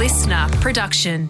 listener production.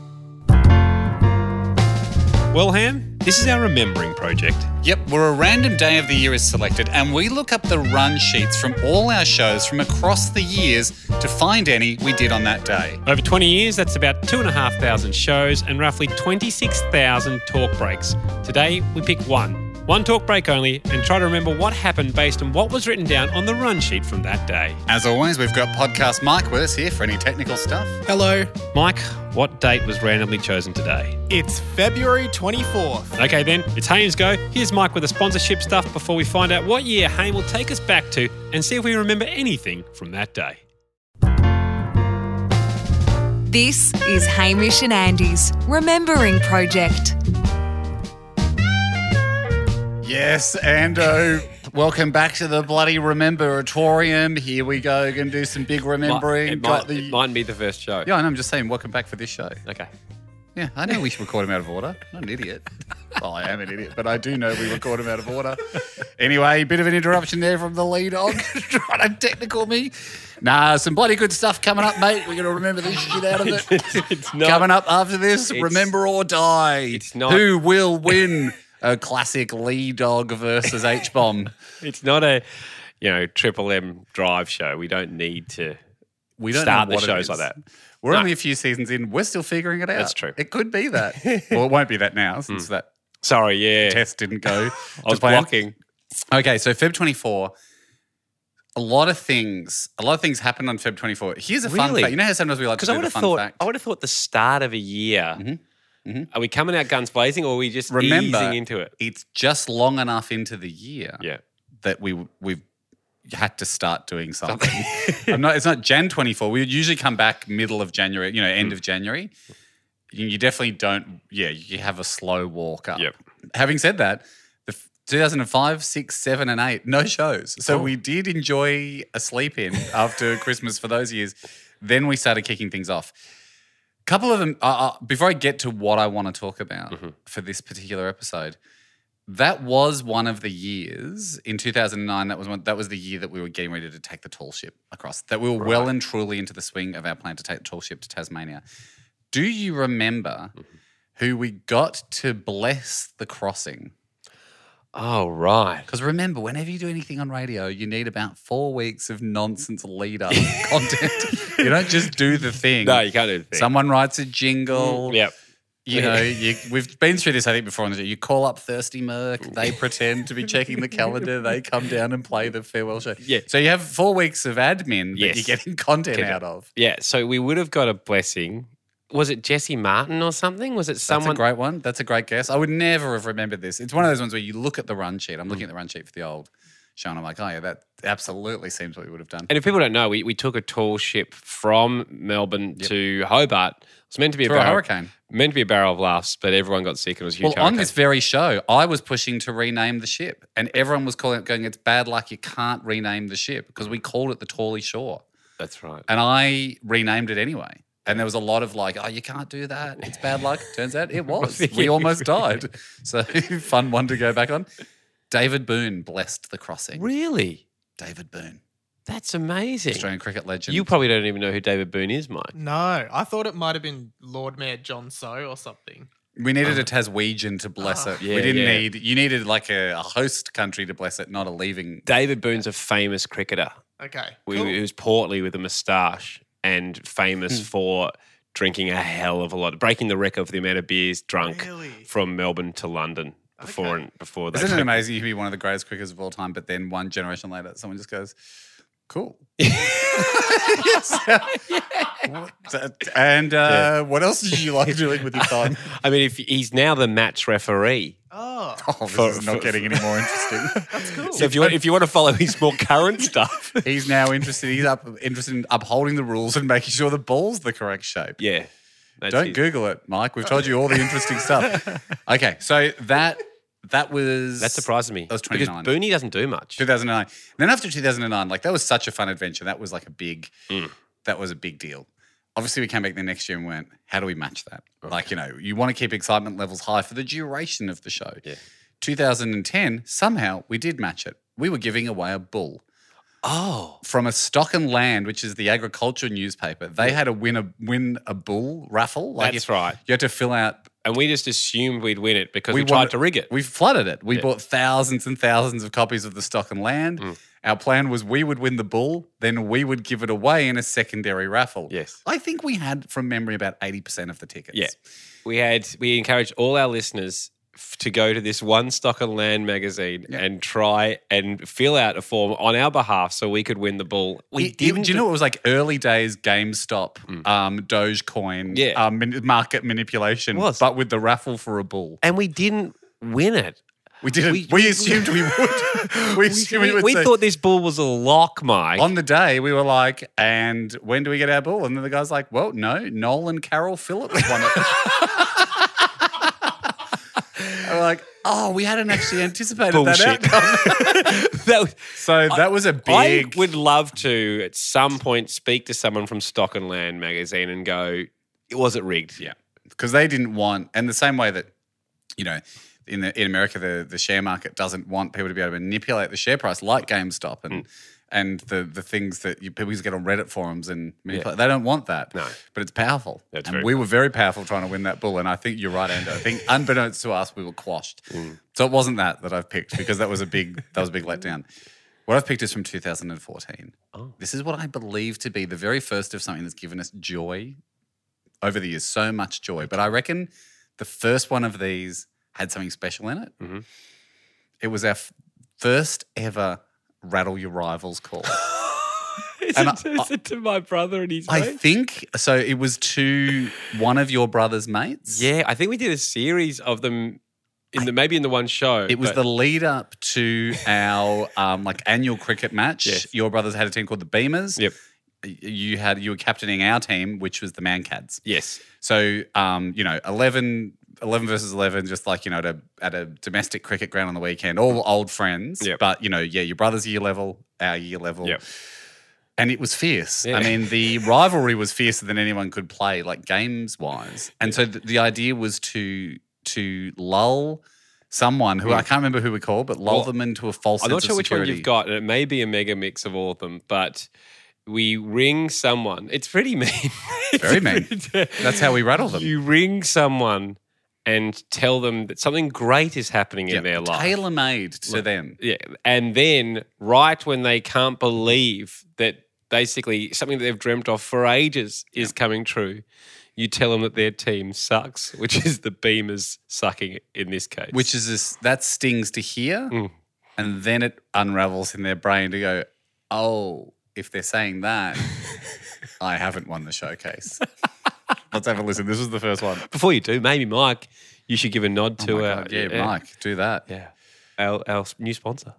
Well, Ham, this is our remembering project. Yep, where a random day of the year is selected and we look up the run sheets from all our shows from across the years to find any we did on that day. Over 20 years, that's about 2,500 shows and roughly 26,000 talk breaks. Today, we pick one talk break only, and try to remember what happened based on what was written down on the run sheet from that day. As always, we've got Podcast Mike with us here for any technical stuff. Hello. Mike, what date was randomly chosen today? It's February 24th. Okay then, it's Haynes Go. Here's Mike with the sponsorship stuff before we find out what year Haynes will take us back to and see if we remember anything from that day. This is Hamish and Andy's Remembering Project. Yes, Ando. Welcome back to the bloody Rememberatorium. Here we go. Going to do some big remembering. It mightn't be the first show. Yeah, I know. I'm just saying, welcome back for this show. Okay. Yeah, I know we should record them out of order. I'm not an idiot. Well, I am an idiot, but I do know we record them out of order. Anyway, bit of an interruption there from the lead dog trying to technical me. Nah, some bloody good stuff coming up, mate. We're going to remember this shit out of it. It's not. Coming up after this, Remember or Die. It's not. Who will win? A classic Lee Dog versus H-Bomb. It's not a, Triple M drive show. We don't need to We don't start know the what it shows is. like that. We're No. only a few seasons in. We're still figuring it out. That's true. It could be that. Well, it won't be that now since that Sorry, yeah. test didn't go. I was blocking. Okay, so Feb 24, a lot of things happened on Feb 24. Here's a fun Really? fact. You know how sometimes we like to Because do the fun fact? I would have thought the start of a year. Are we coming out guns blazing, or are we just Remember, easing into it? it's just long enough into the year Yeah. that we've had to start doing something. It's not Jan 24. We would usually come back middle of January, end of January. You definitely don't, you have a slow walk up. Yep. Having said that, 2005, 6, 7, and 8, no shows. So we did enjoy a sleep in after Christmas for those years. Then we started kicking things off. Couple of them, before I get to what I want to talk about for this particular episode, that was one of the years in 2009. That was the year that we were getting ready to take the tall ship across. That we were well and truly into the swing of our plan to take the tall ship to Tasmania. Do you remember who we got to bless the crossing? Oh, right. Because remember, whenever you do anything on radio, you need about 4 weeks of nonsense lead-up content. You don't just do the thing. No, you can't do the thing. Someone writes a jingle. Yep. We've been through this, I think, before on the show. You call up Thirsty Merc. They pretend to be checking the calendar. They come down and play the farewell show. Yeah. So you have 4 weeks of admin that Yes. you're getting content out of. Yeah, so we would have got a blessing. Was it Jesse Martin or something? Was it someone? That's a great one. That's a great guess. I would never have remembered this. It's one of those ones where you look at the run sheet. I'm looking at the run sheet for the old show and I'm like, oh, yeah, that absolutely seems what we would have done. And if people don't know, we took a tall ship from Melbourne to Hobart. It was meant to be Through a hurricane. Meant to be a barrel of laughs, but everyone got sick and it was a huge Well, on hurricane. this very show, I was pushing to rename the ship and everyone was calling it, going, it's bad luck, you can't rename the ship because we called it the Tawley Shore. That's right. And I renamed it anyway. And there was a lot of like, oh, you can't do that. It's bad luck. Turns out it was. We almost died. So fun one to go back on. David Boone blessed the crossing. Really? David Boone, That's amazing. Australian cricket legend. You probably don't even know who David Boone is, Mike. No, I thought it might have been Lord Mayor John Soe or something. We needed a Taswegian to bless it. Yeah, we didn't yeah. need, you needed like a host country to bless it, not a leaving. David Boone's a famous cricketer. Okay, He cool. was portly with a moustache and famous for drinking a hell of a lot, breaking the record for the amount of beers drunk Really? from Melbourne to London before they Isn't it amazing you can be one of the greatest cricketers of all time, but then one generation later, someone just goes, cool. And what else did you like doing with your time? I mean, if he's now the match referee. Oh, Oh, this is not getting any more interesting. that's cool. So if you want to follow his more current stuff, He's now interested. He's interested in upholding the rules and making sure the ball's the correct shape. yeah. That's Don't his- Google it, Mike. We've told you all the interesting stuff. Okay, so that was That surprises me. That was because 29. Booney doesn't do much. 2009. Then after 2009, like that was such a fun adventure. That was like that was a big deal. Obviously, we came back the next year and went, how do we match that? Okay. Like, you want to keep excitement levels high for the duration of the show. Yeah. 2010, somehow we did match it. We were giving away a bull. Oh. from a Stock and Land, which is the agriculture newspaper. They had a win a bull raffle. That's right. You had to fill out. And we just assumed we'd win it because we won tried it- to rig it. We flooded it. We Yeah. bought thousands and thousands of copies of the Stock and Land. Our plan was we would win the bull, then we would give it away in a secondary raffle. Yes. I think we had, from memory, about 80% of the tickets. Yeah. We encouraged all our listeners to go to this one Stock and Land magazine and try and fill out a form on our behalf so we could win the bull. We didn't. Do you know it was like early days GameStop, Dogecoin, market manipulation, Was. but with the raffle for a bull. And we didn't win it. We didn't. We assumed we would. We assumed we would. We say- thought this bull was a lock, Mike. on the day we were like, and when do we get our bull? And then the guy's like, well, no, Nolan Carroll Phillips won it. And we're like, oh, we hadn't actually anticipated Bullshit. that outcome. That was- So that was a I big. would love to at some point speak to someone from Stock and Land magazine and go, was it rigged? Yeah, because they didn't want, and the same way that, you know, in America, the share market doesn't want people to be able to manipulate the share price like GameStop and the things that people used to get on Reddit forums and manipulate. They don't want that. No. But it's powerful. That's and very we were very powerful trying to win that bull. And I think you're right, Ando. I think unbeknownst to us, we were quashed. So it wasn't that I've picked because that was a big letdown. What I've picked is from 2014. Oh. This is what I believe to be the very first of something that's given us joy over the years, so much joy. But I reckon the first one of these had something special in it. Mm-hmm. It was our first ever Rattle Your Rivals call. Is And it to my brother and his I mate? think, so it was to one of your brother's mates. Yeah, I think we did a series of them maybe in the one show. It was but- the lead up to our annual cricket match. Yes. Your brothers had a team called the Beamers. Yep. You were captaining our team, which was the Mancads. Yes. So 11 versus 11, just like, at a domestic cricket ground on the weekend, all old friends. Yep. But, your brother's year level, our year level. Yep. And it was fierce. Yeah. I mean, the rivalry was fiercer than anyone could play, like games-wise. And so the idea was to lull someone who I can't remember who we called, but lull them into a false I'm sense not sure of which one security. you've got, and it may be a mega mix of all of them, but we ring someone. It's pretty mean. Very mean. That's how we rattle them. You ring someone and tell them that something great is happening in their life. Tailor-made to them. Yeah. And then right when they can't believe that basically something that they've dreamt of for ages is coming true, you tell them that their team sucks, which is the Beamers sucking in this case. Which is that stings to hear, and then it unravels in their brain to go, oh, if they're saying that, I haven't won the showcase. Let's have a listen. This was the first one. Before you do, maybe Mike, you should give a nod to Oh my God, Mike, do that. Yeah. Our new sponsor.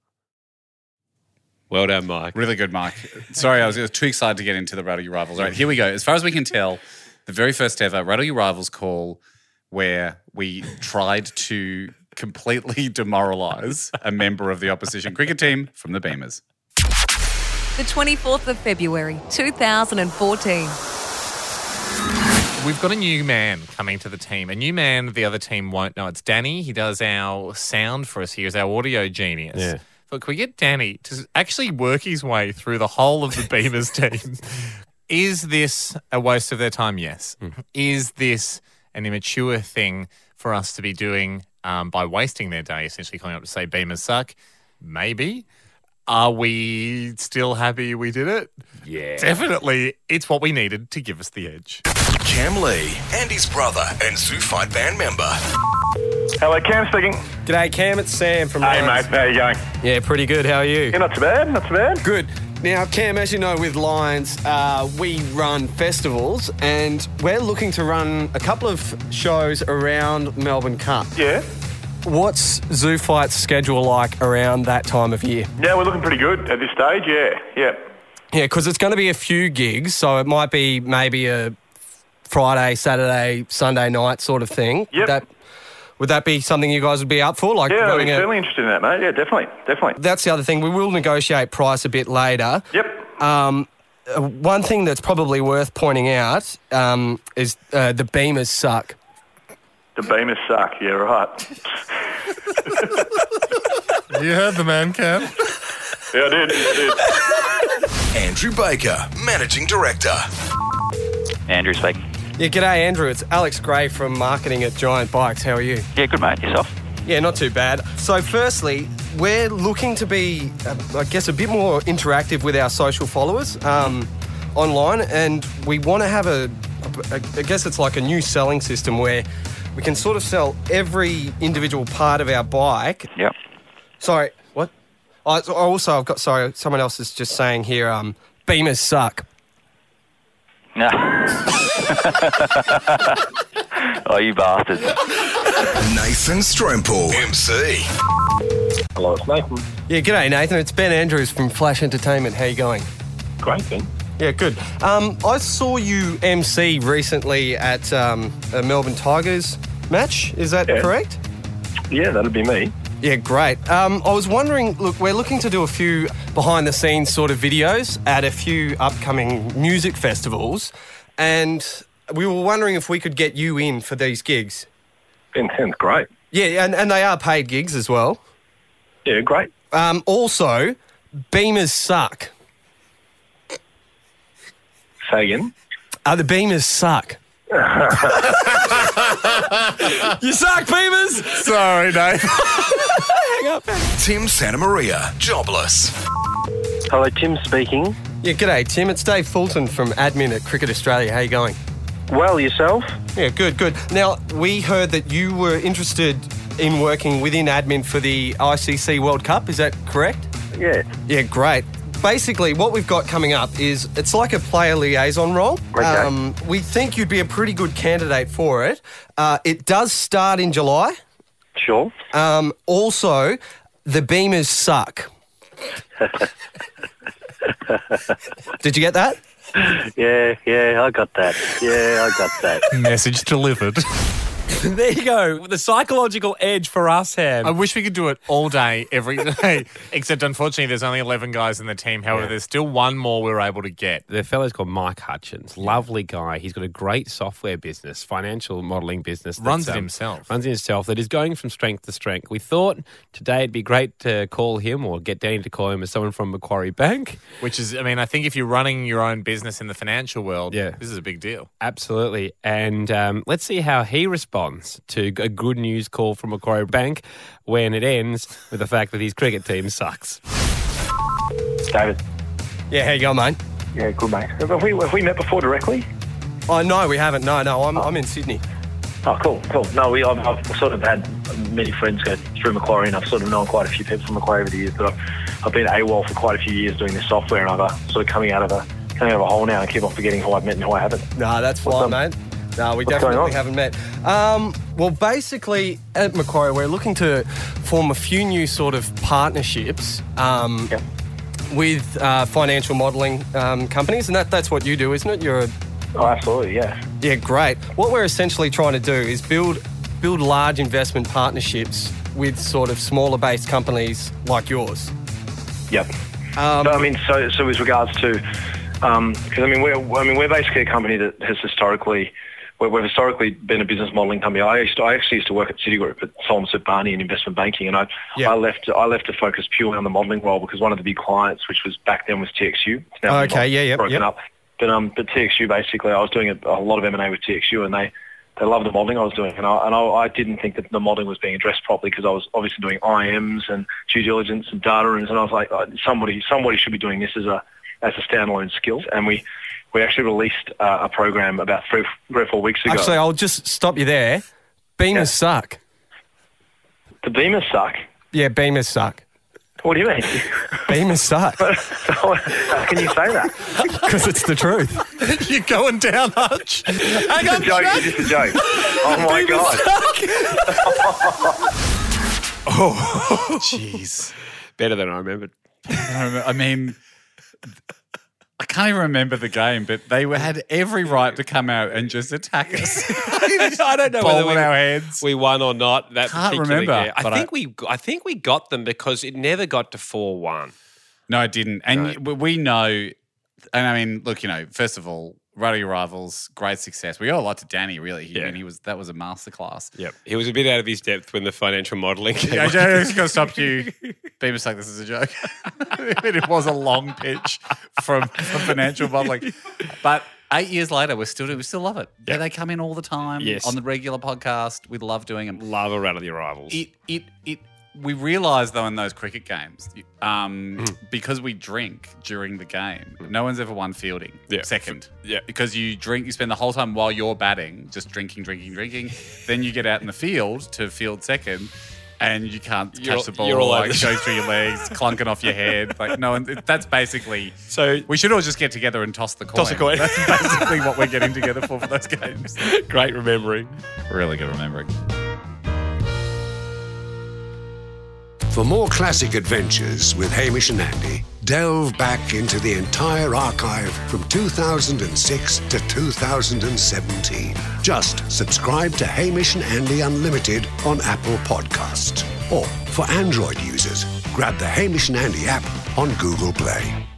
Well done, Mike. Really good, Mike. Sorry, I was too excited to get into the Rattle Your Rivals. All right, here we go. As far as we can tell, the very first ever Rattle Your Rivals call where we tried to completely demoralise a member of the opposition cricket team from the Beamers. The 24th of February, 2014. We've got a new man coming to the team. A new man the other team won't know. It's Danny. He does our sound for us here. He's our audio genius. Yeah. But can we get Danny to actually work his way through the whole of the Beamers team? Is this a waste of their time? Yes. Is this an immature thing for us to be doing by wasting their day, essentially coming up to say Beamers suck? Maybe. Are we still happy we did it? Yeah. Definitely. It's what we needed to give us the edge. Cam Lee, Andy's brother and Zoo Fight band member. Hello, Cam speaking. G'day, Cam. It's Sam from Hey, Lions. mate. How you going? Yeah, pretty good. How are you? Yeah, not too bad. Not too bad. Good. Now, Cam, as you know, with Lions, we run festivals, and we're looking to run a couple of shows around Melbourne Cup. Yeah. What's Zoo Fight's schedule like around that time of year? Yeah, we're looking pretty good at this stage. Yeah. Yeah. Yeah, because it's going to be a few gigs, so it might be maybe a Friday, Saturday, Sunday night sort of thing. Yep. Would that be something you guys would be up for? Like Yeah, running we're certainly interested in that, mate. Yeah, definitely. Definitely. That's the other thing. We will negotiate price a bit later. Yep. One thing that's probably worth pointing out is the Beamers suck. The Beamers suck. Yeah, right. You heard the man, Cam. Yeah, I did. Andrew Baker, Managing Director. Andrew speaking. Yeah, g'day, Andrew. It's Alex Gray from marketing at Giant Bikes. How are you? Yeah, good mate. Yourself? Yeah, not too bad. So firstly, we're looking to be, I guess, a bit more interactive with our social followers online, and we want to have I guess it's like a new selling system where we can sort of sell every individual part of our bike. Yep. Sorry, what? Sorry, someone else is just saying here, Beamers suck. No. Oh, you bastards. Nathan Strompel, MC. Hello, it's Nathan. Yeah, g'day, Nathan. It's Ben Andrews from Flash Entertainment. How you going? Great, Ben. Yeah, good. I saw you MC recently at a Melbourne Tigers match. Is that correct? Yeah, that'd be me. Yeah, great. I was wondering, look, we're looking to do a few behind-the-scenes sort of videos at a few upcoming music festivals, and we were wondering if we could get you in for these gigs. Ben, sounds great. Yeah, and they are paid gigs as well. Yeah, great. Also, Beamers suck. Say again. The Beamers suck. You suck, Beamers! Sorry, Nathan. Tim Santa Maria, jobless. Hello, Tim speaking. Yeah, g'day, Tim. It's Dave Fulton from admin at Cricket Australia. How you going? Well, yourself? Yeah, good. Now, we heard that you were interested in working within admin for the ICC World Cup. Is that correct? Yeah. Yeah, great. Basically, what we've got coming up is it's like a player liaison role. Okay. We think you'd be a pretty good candidate for it. It does start in July. Sure. Also, the Beamers suck. Did you get that? Yeah, I got that. Message delivered. There you go. The psychological edge for us, Ham. I wish we could do it all day, every day. Except, unfortunately, there's only 11 guys in the team. However, there's still one more we're able to get. The fellow's called Mike Hutchins. Lovely guy. He's got a great software business, financial modelling business. Runs it himself. That is going from strength to strength. We thought today it'd be great to call him or get Danny to call him as someone from Macquarie Bank. Which is, I mean, I think if you're running your own business in the financial world, this is a big deal. Absolutely. And let's see how he responds to a good news call from Macquarie Bank when it ends with the fact that his cricket team sucks. David. Yeah, how you going, mate? Yeah, good, mate. Have we met before directly? Oh, no, we haven't. No, I'm in Sydney. Oh, cool. No, I've sort of had many friends go through Macquarie, and I've sort of known quite a few people from Macquarie over the years, but I've been AWOL for quite a few years doing this software, and I'm sort of coming out of a hole now and keep on forgetting who I've met and who I haven't. No, that's fine, mate. No, we definitely haven't met. Well, basically, at Macquarie, we're looking to form a few new sort of partnerships with financial modelling companies, and that's what you do, isn't it? Oh, absolutely, yeah. Yeah, great. What we're essentially trying to do is build large investment partnerships with sort of smaller-based companies like yours. Yep. So with regards to, because we're basically a company that has historically. We've historically been a business modelling company. I actually used to work at Citigroup at Solomon Barney in investment banking, and I left to focus purely on the modelling role because one of the big clients, which was back then, was TXU. It's now broken up. But TXU, basically, I was doing a lot of M&A with TXU, and they loved the modelling I was doing, and I didn't think that the modelling was being addressed properly because I was obviously doing IMs and due diligence and data rooms, and I was like, somebody should be doing this as a standalone skill, and we actually released a program about 3 or 4 weeks ago. Actually, I'll just stop you there. Beamers suck. The Beamers suck? Yeah, Beamers suck. What do you mean? Beamers suck. How can you say that? Because it's the truth. You're going down, Hutch. Hang on, It's just a joke. Oh, my God. Oh, jeez. Better than I remembered. I mean, I can't even remember the game, but they had every right to come out and just attack us. I don't know whether our heads. we won or not. That Can't particular remember, game. but I think we got them because it never got to 4-1. No, it didn't. And we know, and I mean, look, first of all, Ruddy Rivals, great success. We owe a lot to Danny, really. I mean, that was a masterclass. Yep. He was a bit out of his depth when the financial modelling came. I just got to stop you. Beamer's like, this is a joke. It was a long pitch from financial modelling. But 8 years later, we still love it. Yeah, they come in all the time on the regular podcast. We love doing them. Love a rattle your rivals. We realise, though, in those cricket games, because we drink during the game, no one's ever won fielding second. Yeah. Because you drink, you spend the whole time while you're batting just drinking. Then you get out in the field to field second, and you can't catch the ball. You're all over. Like, goes through your legs, clunking off your head. Like, no, that's basically. So we should all just get together and toss the coin. Toss a coin. That's basically what we're getting together for those games. Great remembering. Really good remembering. For more classic adventures with Hamish and Andy, delve back into the entire archive from 2006 to 2017. Just subscribe to Hamish and Andy Unlimited on Apple Podcasts. Or for Android users, grab the Hamish and Andy app on Google Play.